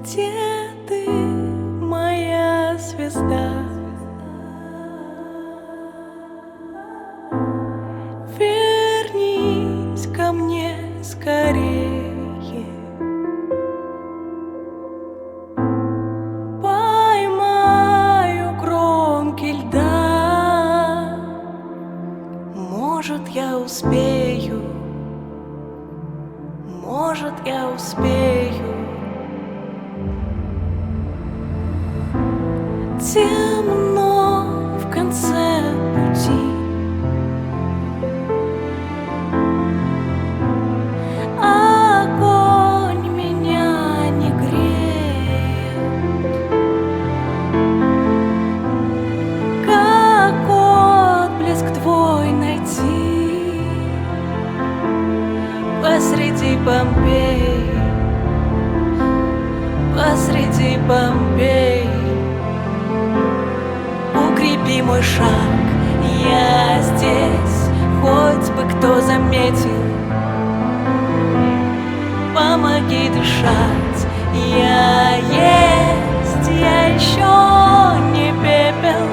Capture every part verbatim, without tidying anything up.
где ты, моя звезда? Вернись ко мне скорее. Поймаю кромки льда. Может, я успею, может, я успею. Темно в конце пути. Огонь меня не греет. Как отблеск твой найти посреди Помпеи, посреди Помпеи. Укрепи мой шаг, я здесь, хоть бы кто заметил. Помоги дышать, я есть, я еще не пепел.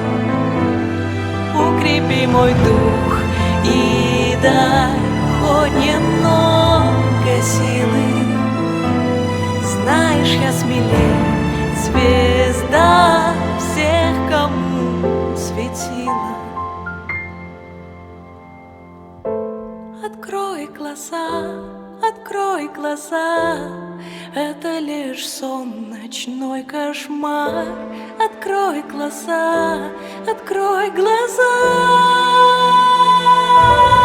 Укрепи мой дух и дай хоть немного силы. Знаешь, я смелее звезда всех, кому светила. Открой глаза, открой глаза, это лишь сон, ночной кошмар. Открой глаза, открой глаза.